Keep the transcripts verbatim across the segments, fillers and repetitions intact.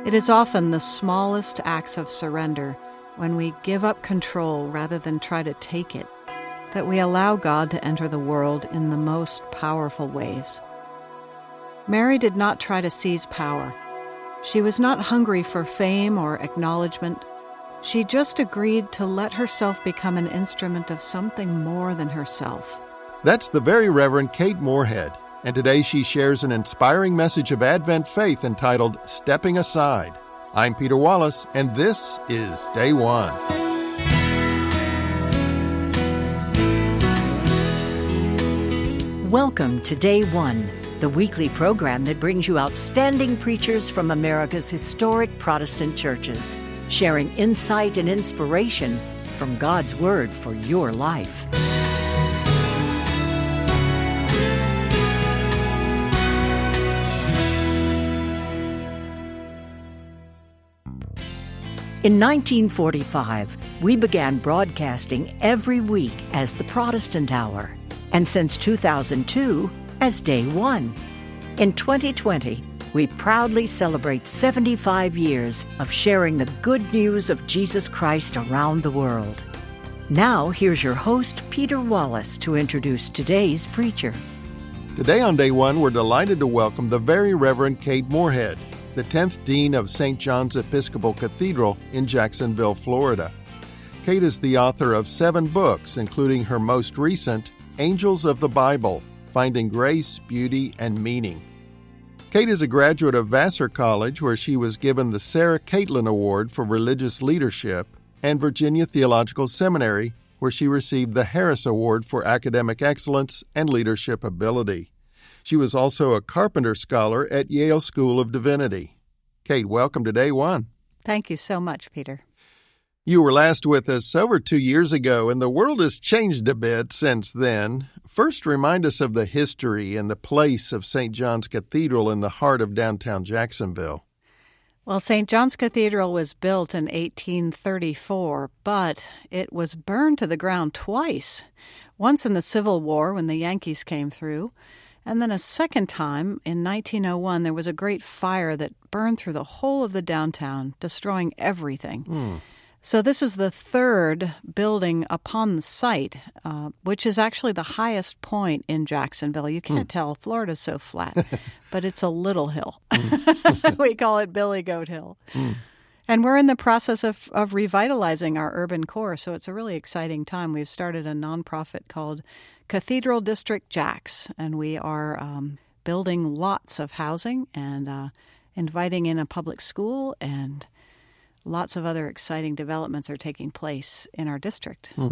It is often the smallest acts of surrender, when we give up control rather than try to take it, that we allow God to enter the world in the most powerful ways. Mary did not try to seize power. She was not hungry for fame or acknowledgement. She just agreed to let herself become an instrument of something more than herself. That's the Very Reverend Kate Moorhead, and today she shares an inspiring message of Advent faith entitled Stepping Aside. I'm Peter Wallace, and this is Day One. Welcome to Day One, the weekly program that brings you outstanding preachers from America's historic Protestant churches, sharing insight and inspiration from God's Word for your life. In nineteen forty-five, we began broadcasting every week as the Protestant Hour, and since two thousand two, as Day One. In twenty twenty, we proudly celebrate seventy-five years of sharing the good news of Jesus Christ around the world. Now, here's your host, Peter Wallace, to introduce today's preacher. Today on Day One, we're delighted to welcome the Very Reverend Kate Moorhead, the tenth Dean of Saint John's Episcopal Cathedral in Jacksonville, Florida. Kate is the author of seven books, including her most recent, Angels of the Bible, Finding Grace, Beauty, and Meaning. Kate is a graduate of Vassar College, where she was given the Sarah Caitlin Award for Religious Leadership, and Virginia Theological Seminary, where she received the Harris Award for Academic Excellence and Leadership Ability. She was also a Carpenter Scholar at Yale School of Divinity. Kate, welcome to Day One. Thank you so much, Peter. You were last with us over two years ago, and the world has changed a bit since then. First, remind us of the history and the place of Saint John's Cathedral in the heart of downtown Jacksonville. Well, Saint John's Cathedral was built in eighteen thirty-four, but it was burned to the ground twice. Once in the Civil War when the Yankees came through, and then a second time in nineteen oh one, there was a great fire that burned through the whole of the downtown, destroying everything. Mm. So this is the third building upon the site, uh, which is actually the highest point in Jacksonville. You can't mm. tell. Florida's so flat, but it's a little hill. Mm. We call it Billy Goat Hill. Mm. And we're in the process of, of revitalizing our urban core, so it's a really exciting time. We've started a nonprofit called Cathedral District Jacks, and we are um, building lots of housing and uh, inviting in a public school, and lots of other exciting developments are taking place in our district. Hmm.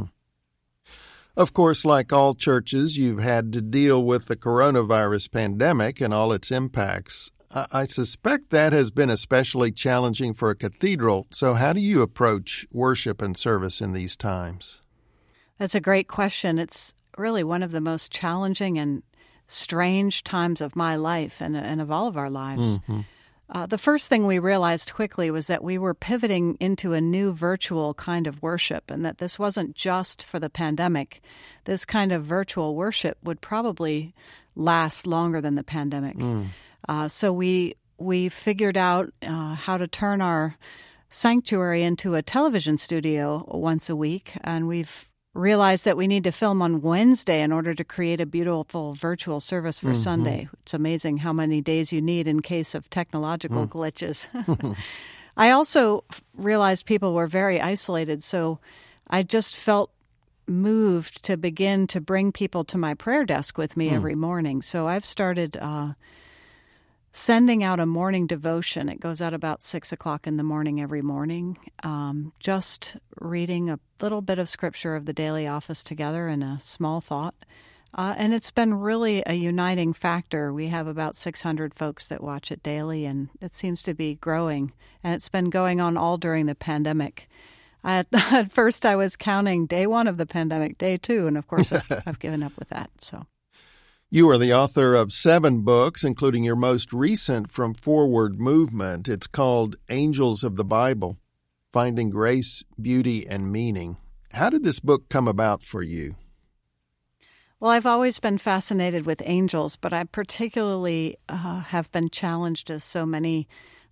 Of course, like all churches, you've had to deal with the coronavirus pandemic and all its impacts. I, I suspect that has been especially challenging for a cathedral, so how do you approach worship and service in these times? That's a great question. It's really one of the most challenging and strange times of my life and, and of all of our lives. Mm-hmm. Uh, the first thing we realized quickly was that we were pivoting into a new virtual kind of worship, and that this wasn't just for the pandemic. This kind of virtual worship would probably last longer than the pandemic. Mm. Uh, so we we figured out uh, how to turn our sanctuary into a television studio once a week, and we've realized that we need to film on Wednesday in order to create a beautiful virtual service for mm-hmm. Sunday. It's amazing how many days you need in case of technological mm. glitches. I also realized people were very isolated, so I just felt moved to begin to bring people to my prayer desk with me mm. every morning. So I've started uh, sending out a morning devotion. It goes out about six o'clock in the morning every morning, um, just reading a little bit of scripture of the daily office together in a small thought. Uh, and it's been really a uniting factor. We have about six hundred folks that watch it daily, and it seems to be growing. And it's been going on all during the pandemic. I, at first, I was counting day one of the pandemic, day two, and of course, I've, I've given up with that. So. You are the author of seven books, including your most recent from Forward Movement. It's called Angels of the Bible, Finding Grace, Beauty, and Meaning. How did this book come about for you? Well, I've always been fascinated with angels, but I particularly uh, have been challenged, as so many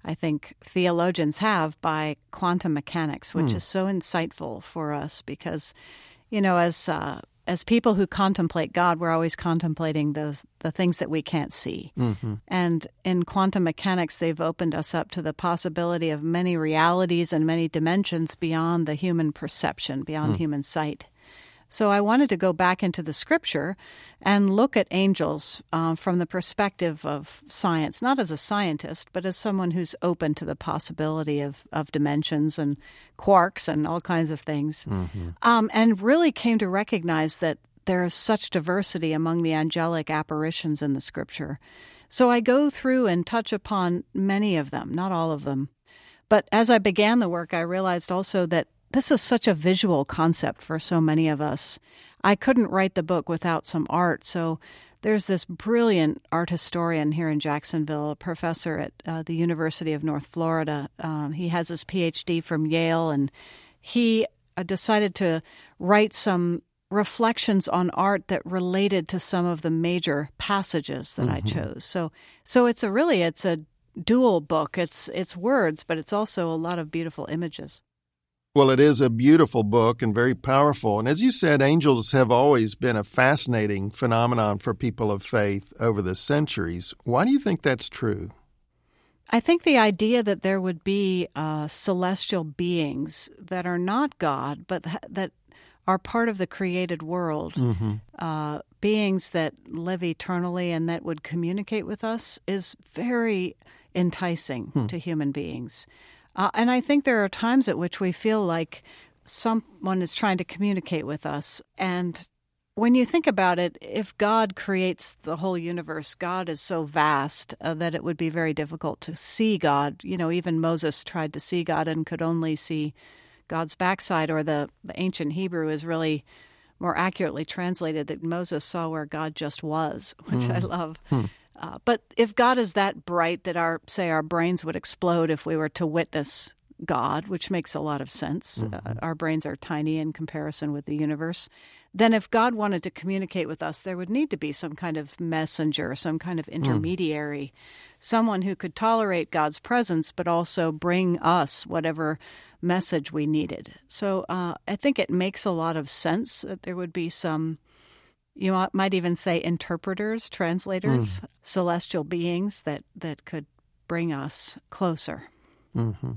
I think, theologians have by quantum mechanics, which Hmm. is so insightful for us because, you know, as uh, as people who contemplate God, we're always contemplating those the things that we can't see. Mm-hmm. And in quantum mechanics, they've opened us up to the possibility of many realities and many dimensions beyond the human perception, beyond Hmm. human sight. So I wanted to go back into the Scripture and look at angels uh, from the perspective of science, not as a scientist, but as someone who's open to the possibility of, of dimensions and quarks and all kinds of things, Mm-hmm. um, and really came to recognize that there is such diversity among the angelic apparitions in the Scripture. So I go through and touch upon many of them, not all of them. But as I began the work, I realized also that this is such a visual concept for so many of us. I couldn't write the book without some art, so there's this brilliant art historian here in Jacksonville, a professor at uh, the University of North Florida. Um, he has his P H D from Yale, and he uh, decided to write some reflections on art that related to some of the major passages that Mm-hmm. I chose. So, so it's a really it's a dual book. It's it's words, but it's also a lot of beautiful images. Well, it is a beautiful book and very powerful. And as you said, angels have always been a fascinating phenomenon for people of faith over the centuries. Why do you think that's true? I think the idea that there would be uh, celestial beings that are not God, but th- that are part of the created world, Mm-hmm. uh, beings that live eternally and that would communicate with us, is very enticing Hmm. to human beings. Uh, and I think there are times at which we feel like someone is trying to communicate with us. And when you think about it, if God creates the whole universe, God is so vast uh, that it would be very difficult to see God. You know, even Moses tried to see God and could only see God's backside, or the, the ancient Hebrew is really more accurately translated that Moses saw where God just was, which I love. Hmm. Uh, but if God is that bright that our, say, our brains would explode if we were to witness God, which makes a lot of sense. Mm-hmm. Uh, our brains are tiny in comparison with the universe. Then if God wanted to communicate with us, there would need to be some kind of messenger, some kind of intermediary, mm. someone who could tolerate God's presence but also bring us whatever message we needed. So uh, I think it makes a lot of sense that there would be some, you might even say interpreters, translators, mm. celestial beings that, that could bring us closer. Mm-hmm.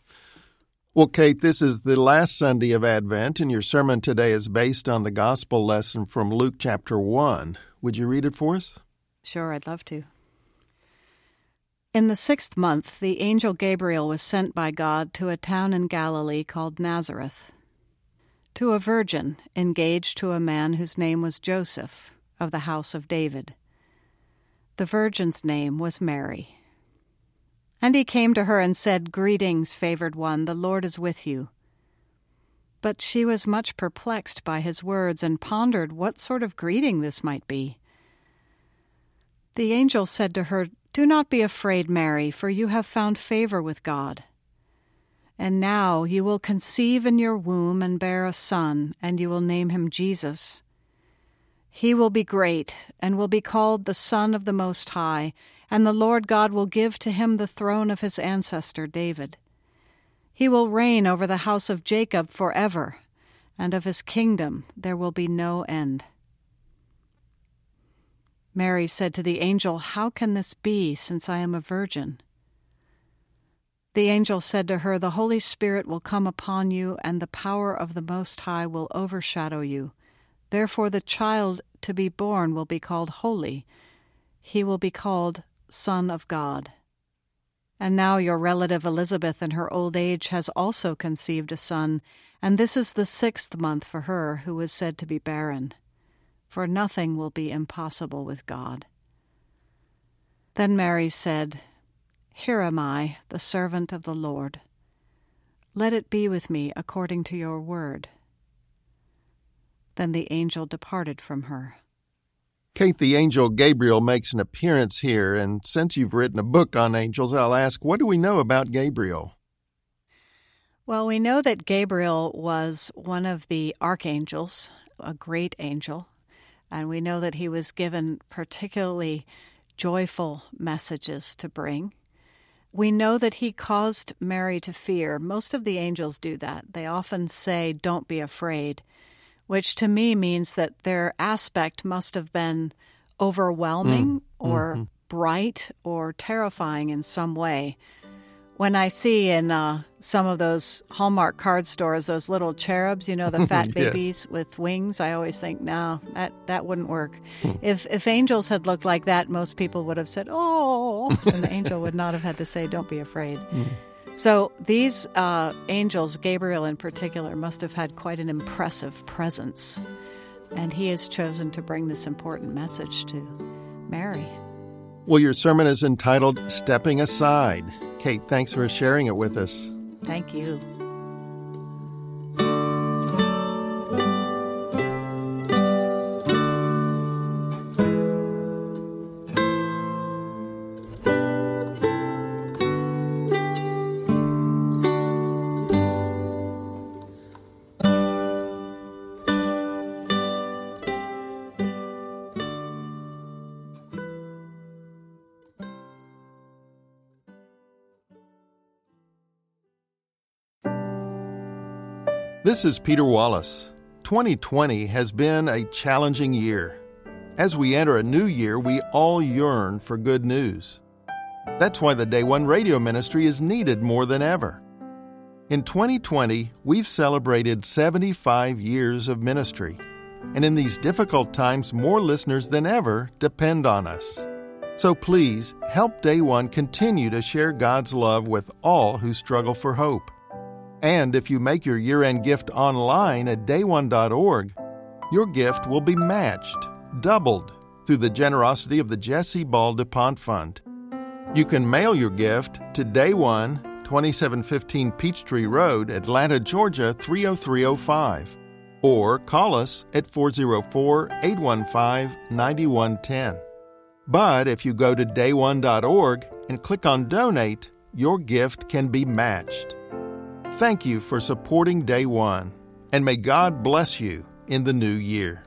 Well, Kate, this is the last Sunday of Advent, and your sermon today is based on the gospel lesson from Luke chapter one. Would you read it for us? Sure, I'd love to. In the sixth month, the angel Gabriel was sent by God to a town in Galilee called Nazareth, to a virgin engaged to a man whose name was Joseph, of the house of David. The virgin's name was Mary. And he came to her and said, "Greetings, favored one, the Lord is with you." But she was much perplexed by his words and pondered what sort of greeting this might be. The angel said to her, "Do not be afraid, Mary, for you have found favor with God. And now you will conceive in your womb and bear a son, and you will name him Jesus. He will be great and will be called the Son of the Most High, and the Lord God will give to him the throne of his ancestor David. He will reign over the house of Jacob forever, and of his kingdom there will be no end." Mary said to the angel, "How can this be, since I am a virgin?" The angel said to her, "The Holy Spirit will come upon you, and the power of the Most High will overshadow you. Therefore the child to be born will be called Holy. He will be called Son of God. And now your relative Elizabeth in her old age has also conceived a son, and this is the sixth month for her who was said to be barren. For nothing will be impossible with God." Then Mary said, "Here am I, the servant of the Lord. Let it be with me according to your word." Then the angel departed from her. Kate, the angel Gabriel makes an appearance here, and since you've written a book on angels, I'll ask, what do we know about Gabriel? Well, we know that Gabriel was one of the archangels, a great angel, and we know that he was given particularly joyful messages to bring. We know that he caused Mary to fear. Most of the angels do that. They often say, "Don't be afraid," which to me means that their aspect must have been overwhelming mm. or mm-hmm. bright or terrifying in some way. When I see in uh, some of those Hallmark card stores, those little cherubs, you know, the fat babies yes. with wings, I always think, no, that, that wouldn't work. Hmm. If if angels had looked like that, most people would have said, oh, and the angel would not have had to say, don't be afraid. Hmm. So these uh, angels, Gabriel in particular, must have had quite an impressive presence. And he has chosen to bring this important message to Mary. Well, your sermon is entitled Stepping Aside. Kate, thanks for sharing it with us. Thank you. This is Peter Wallace. twenty twenty has been a challenging year. As we enter a new year, we all yearn for good news. That's why the Day One radio ministry is needed more than ever. In twenty twenty, we've celebrated seventy-five years of ministry. And in these difficult times, more listeners than ever depend on us. So please, help Day One continue to share God's love with all who struggle for hope. And if you make your year-end gift online at day one dot org, your gift will be matched, doubled, through the generosity of the Jesse Ball DuPont Fund. You can mail your gift to Day One, twenty-seven fifteen Peachtree Road, Atlanta, Georgia, three oh three oh five. Or call us at four oh four, eight one five, nine one one oh. But if you go to day one dot org and click on Donate, your gift can be matched. Thank you for supporting Day One, and may God bless you in the new year.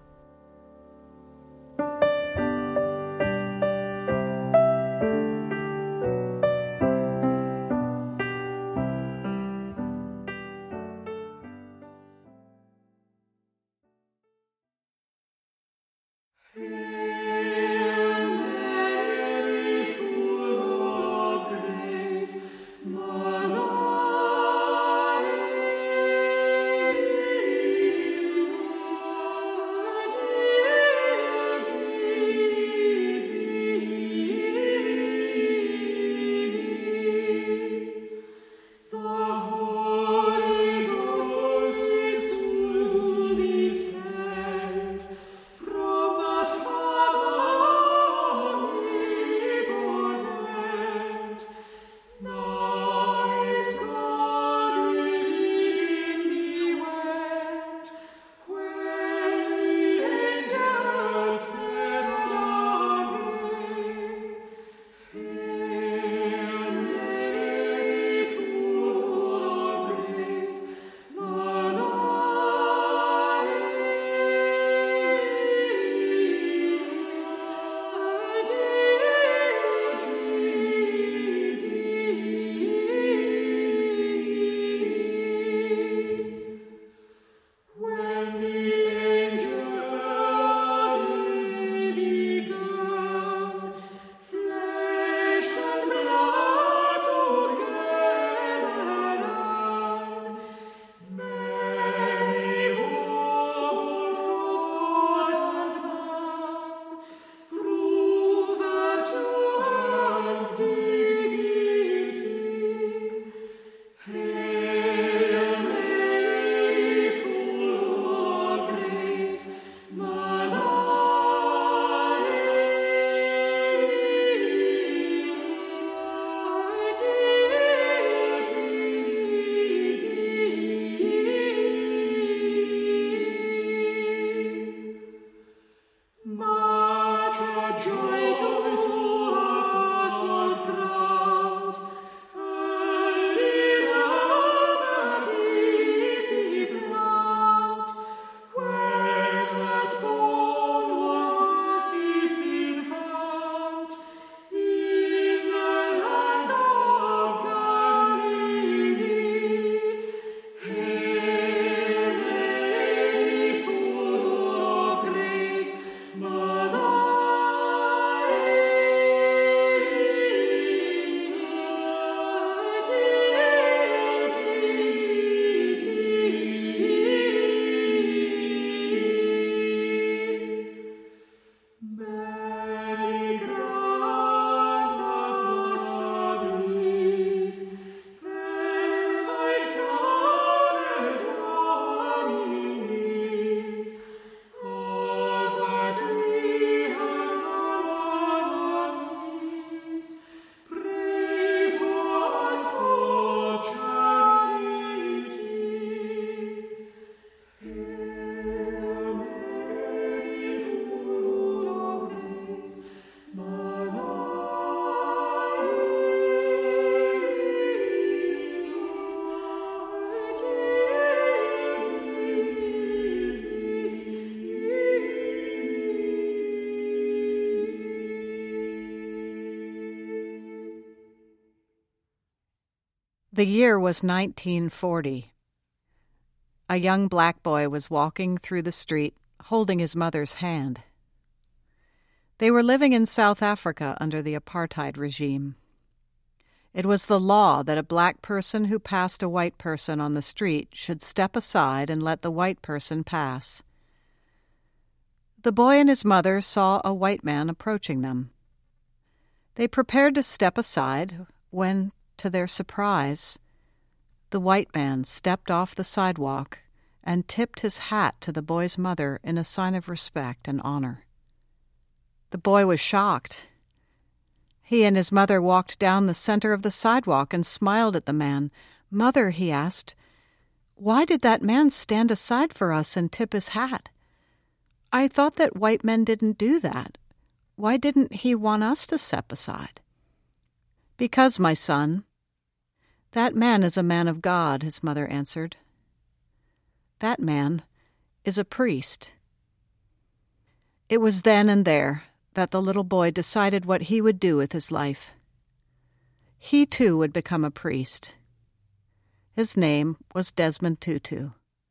The year was nineteen forty. A young black boy was walking through the street, holding his mother's hand. They were living in South Africa under the apartheid regime. It was the law that a black person who passed a white person on the street should step aside and let the white person pass. The boy and his mother saw a white man approaching them. They prepared to step aside when, to their surprise, the white man stepped off the sidewalk and tipped his hat to the boy's mother in a sign of respect and honor. The boy was shocked. He and his mother walked down the center of the sidewalk and smiled at the man. "Mother," he asked, "why did that man stand aside for us and tip his hat? I thought that white men didn't do that. Why didn't he want us to step aside?" "Because, my son, that man is a man of God," his mother answered. "That man is a priest." It was then and there that the little boy decided what he would do with his life. He too would become a priest. His name was Desmond Tutu.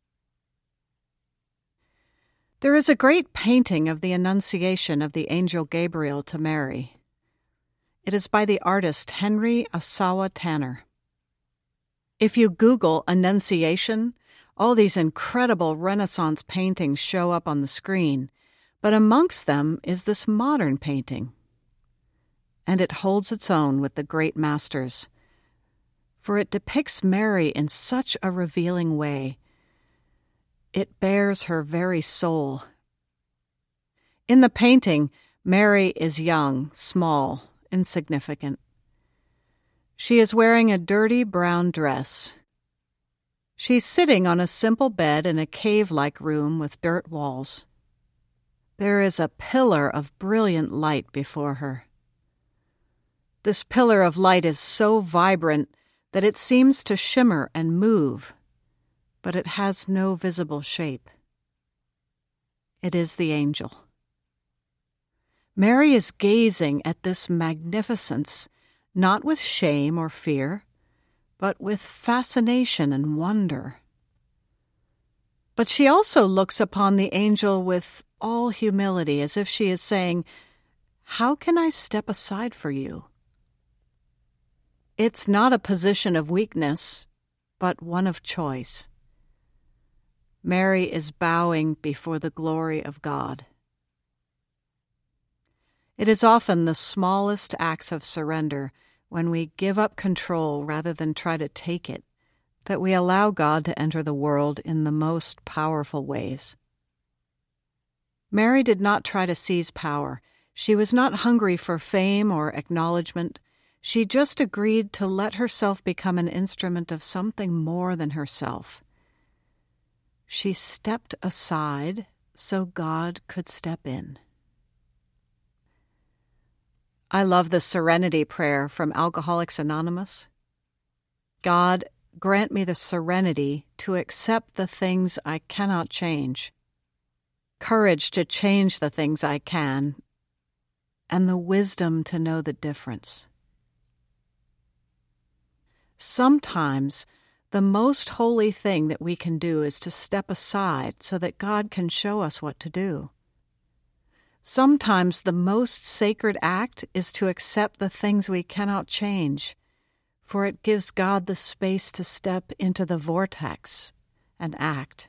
There is a great painting of the Annunciation of the angel Gabriel to Mary. It is by the artist Henry Asawa Tanner. If you Google Annunciation, all these incredible Renaissance paintings show up on the screen, but amongst them is this modern painting. And it holds its own with the great masters, for it depicts Mary in such a revealing way. It bears her very soul. In the painting, Mary is young, small, insignificant. She is wearing a dirty brown dress. She's sitting on a simple bed in a cave-like room with dirt walls. There is a pillar of brilliant light before her. This pillar of light is so vibrant that it seems to shimmer and move, but it has no visible shape. It is the angel. Mary is gazing at this magnificence, not with shame or fear, but with fascination and wonder. But she also looks upon the angel with all humility, as if she is saying, "How can I step aside for you?" It's not a position of weakness, but one of choice. Mary is bowing before the glory of God. It is often the smallest acts of surrender, when we give up control rather than try to take it, that we allow God to enter the world in the most powerful ways. Mary did not try to seize power. She was not hungry for fame or acknowledgement. She just agreed to let herself become an instrument of something more than herself. She stepped aside so God could step in. I love the Serenity Prayer from Alcoholics Anonymous. God, grant me the serenity to accept the things I cannot change, courage to change the things I can, and the wisdom to know the difference. Sometimes the most holy thing that we can do is to step aside so that God can show us what to do. Sometimes the most sacred act is to accept the things we cannot change, for it gives God the space to step into the vortex and act.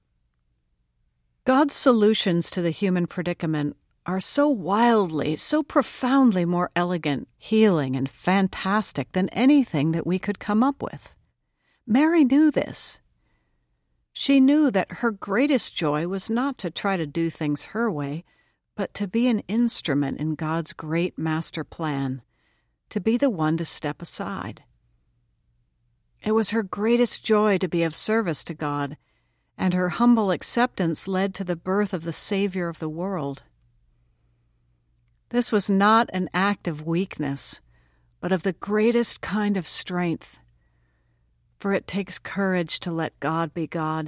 God's solutions to the human predicament are so wildly, so profoundly more elegant, healing, and fantastic than anything that we could come up with. Mary knew this. She knew that her greatest joy was not to try to do things her way, but to be an instrument in God's great master plan, to be the one to step aside. It was her greatest joy to be of service to God, and her humble acceptance led to the birth of the Savior of the world. This was not an act of weakness, but of the greatest kind of strength, for it takes courage to let God be God.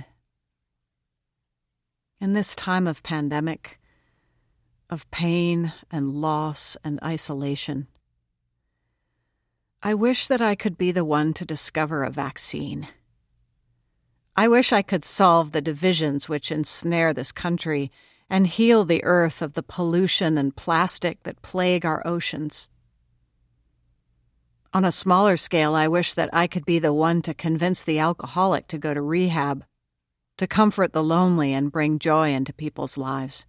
In this time of pandemic, of pain and loss and isolation, I wish that I could be the one to discover a vaccine. I wish I could solve the divisions which ensnare this country and heal the earth of the pollution and plastic that plague our oceans. On a smaller scale, I wish that I could be the one to convince the alcoholic to go to rehab, to comfort the lonely and bring joy into people's lives.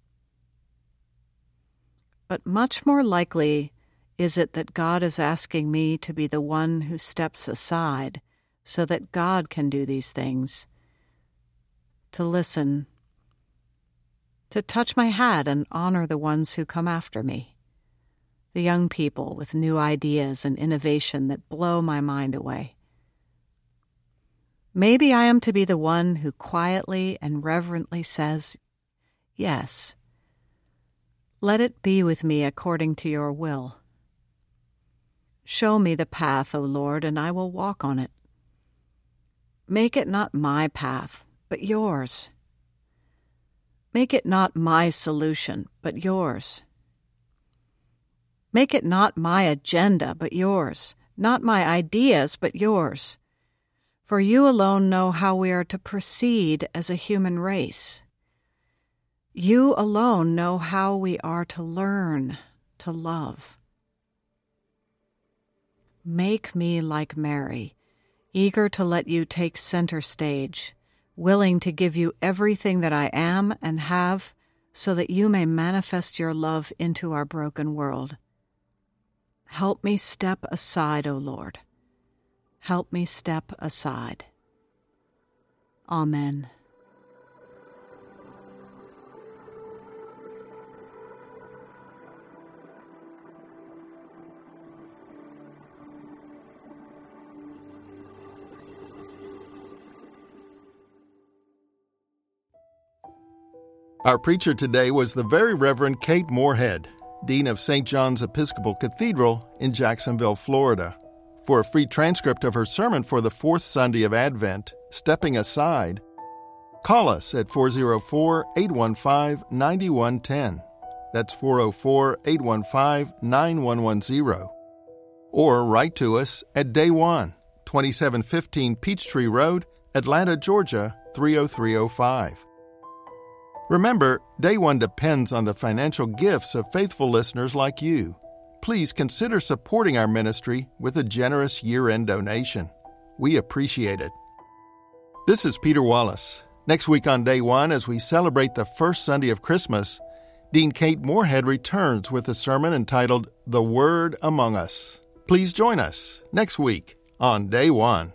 But much more likely is it that God is asking me to be the one who steps aside so that God can do these things, to listen, to touch my hat and honor the ones who come after me, the young people with new ideas and innovation that blow my mind away. Maybe I am to be the one who quietly and reverently says, "Yes, let it be with me according to your will. Show me the path, O Lord, and I will walk on it. Make it not my path, but yours. Make it not my solution, but yours. Make it not my agenda, but yours, not my ideas, but yours. For you alone know how we are to proceed as a human race. You alone know how we are to learn to love. Make me like Mary, eager to let you take center stage, willing to give you everything that I am and have so that you may manifest your love into our broken world. Help me step aside, O Lord. Help me step aside. Amen. Our preacher today was the Very Reverend Kate Moorhead, Dean of Saint John's Episcopal Cathedral in Jacksonville, Florida. For a free transcript of her sermon for the fourth Sunday of Advent, Stepping Aside, call us at four oh four, eight one five, nine one one zero. That's four oh four, eight one five, nine one one zero. Or write to us at Day One, twenty-seven fifteen Peachtree Road, Atlanta, Georgia, three oh three oh five. Remember, Day One depends on the financial gifts of faithful listeners like you. Please consider supporting our ministry with a generous year-end donation. We appreciate it. This is Peter Wallace. Next week on Day One, as we celebrate the first Sunday of Christmas, Dean Kate Moorhead returns with a sermon entitled The Word Among Us. Please join us next week on Day One.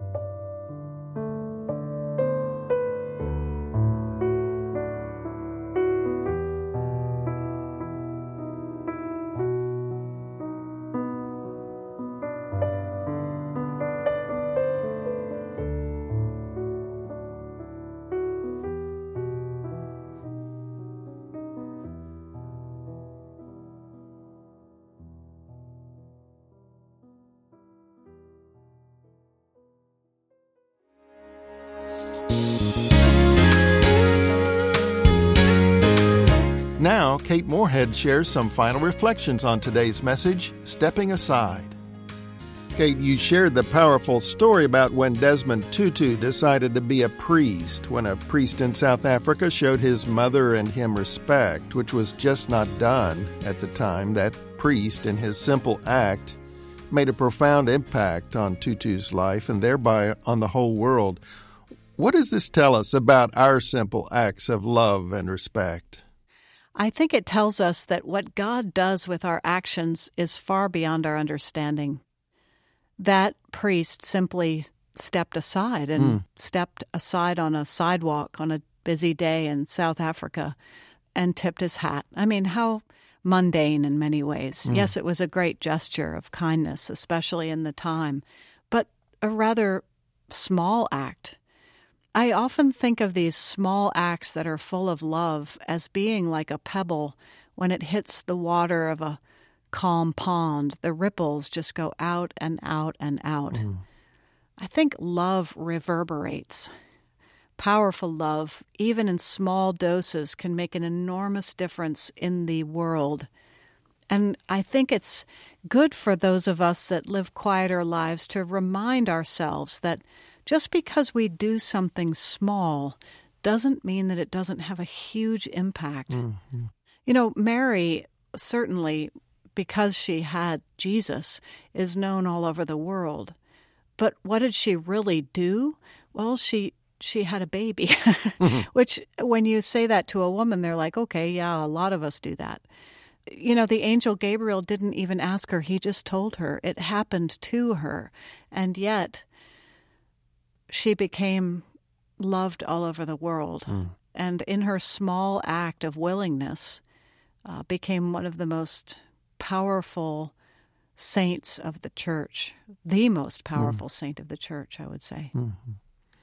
Now, Kate Moorhead shares some final reflections on today's message, Stepping Aside. Kate, you shared the powerful story about when Desmond Tutu decided to be a priest, when a priest in South Africa showed his mother and him respect, which was just not done at the time. That priest, in his simple act, made a profound impact on Tutu's life and thereby on the whole world. What does this tell us about our simple acts of love and respect? I think it tells us that what God does with our actions is far beyond our understanding. That priest simply stepped aside and mm. stepped aside on a sidewalk on a busy day in South Africa and tipped his hat. I mean, how mundane in many ways. Mm. Yes, it was a great gesture of kindness, especially in the time, but a rather small act. I often think of these small acts that are full of love as being like a pebble when it hits the water of a calm pond. The ripples just go out and out and out. Mm. I think love reverberates. Powerful love, even in small doses, can make an enormous difference in the world. And I think it's good for those of us that live quieter lives to remind ourselves that just because we do something small doesn't mean that it doesn't have a huge impact. Mm-hmm. You know, Mary, certainly because she had Jesus, is known all over the world. But what did she really do? Well, she she had a baby, mm-hmm. which when you say that to a woman, they're like, okay, yeah, a lot of us do that. You know, the angel Gabriel didn't even ask her. He just told her. It happened to her. And yet she became loved all over the world. Mm. And in her small act of willingness, uh, became one of the most powerful saints of the church, the most powerful mm. saint of the church, I would say. Mm-hmm.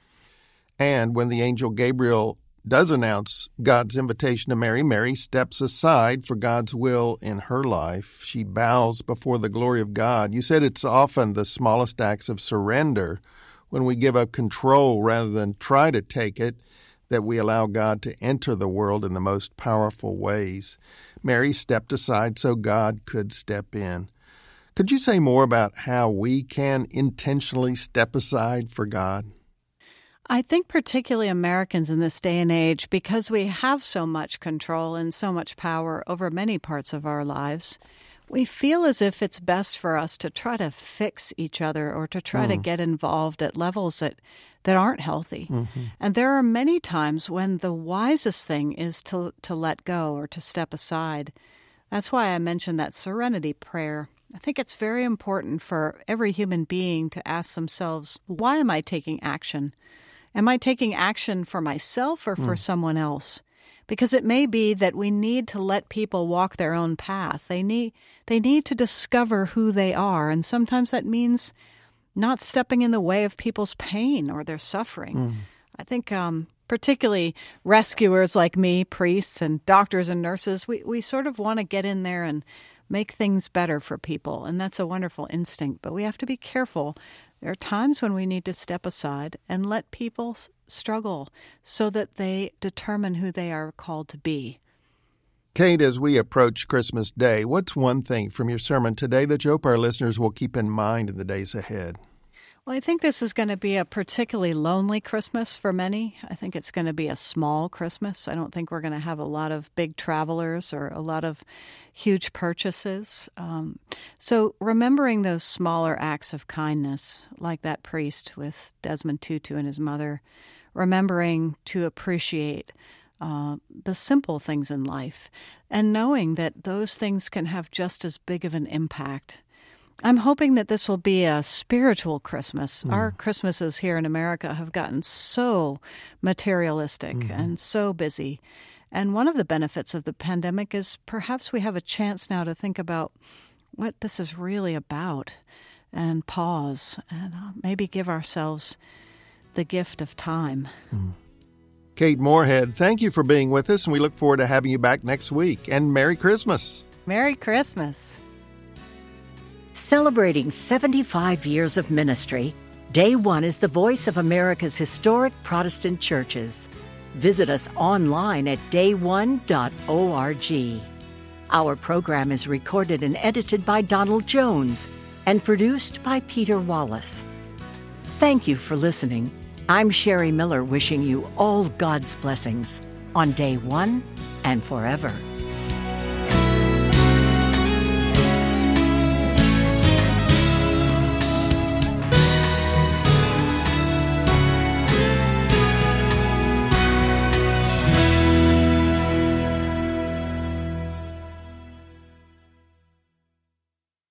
And when the angel Gabriel does announce God's invitation to Mary, Mary steps aside for God's will in her life. She bows before the glory of God. You said it's often the smallest acts of surrender when we give up control rather than try to take it, that we allow God to enter the world in the most powerful ways. Mary stepped aside so God could step in. Could you say more about how we can intentionally step aside for God? I think particularly Americans in this day and age, because we have so much control and so much power over many parts of our lives, we feel as if it's best for us to try to fix each other or to try mm. to get involved at levels that, that aren't healthy. Mm-hmm. And there are many times when the wisest thing is to to let go or to step aside. That's why I mentioned that serenity prayer. I think it's very important for every human being to ask themselves, why am I taking action? Am I taking action for myself or for mm. someone else? Because it may be that we need to let people walk their own path. They need they need to discover who they are, and sometimes that means not stepping in the way of people's pain or their suffering. Mm. I think um, particularly rescuers like me, priests and doctors and nurses, we, we sort of want to get in there and make things better for people, and that's a wonderful instinct. But we have to be careful. There are times when we need to step aside and let people s- struggle so that they determine who they are called to be. Kate, as we approach Christmas Day, what's one thing from your sermon today that you hope our listeners will keep in mind in the days ahead? Well, I think this is going to be a particularly lonely Christmas for many. I think it's going to be a small Christmas. I don't think we're going to have a lot of big travelers or a lot of huge purchases. Um, so remembering those smaller acts of kindness, like that priest with Desmond Tutu and his mother, remembering to appreciate uh, the simple things in life, and knowing that those things can have just as big of an impact. I'm hoping that this will be a spiritual Christmas. Mm. Our Christmases here in America have gotten so materialistic mm-hmm. and so busy. And one of the benefits of the pandemic is perhaps we have a chance now to think about what this is really about and pause and uh, maybe give ourselves the gift of time. Mm. Kate Moorhead, thank you for being with us, and we look forward to having you back next week. And Merry Christmas. Merry Christmas. Celebrating seventy-five years of ministry, Day One is the voice of America's historic Protestant churches. Visit us online at day one dot org. Our program is recorded and edited by Donald Jones and produced by Peter Wallace. Thank you for listening. I'm Sherry Miller, wishing you all God's blessings on Day One and forever.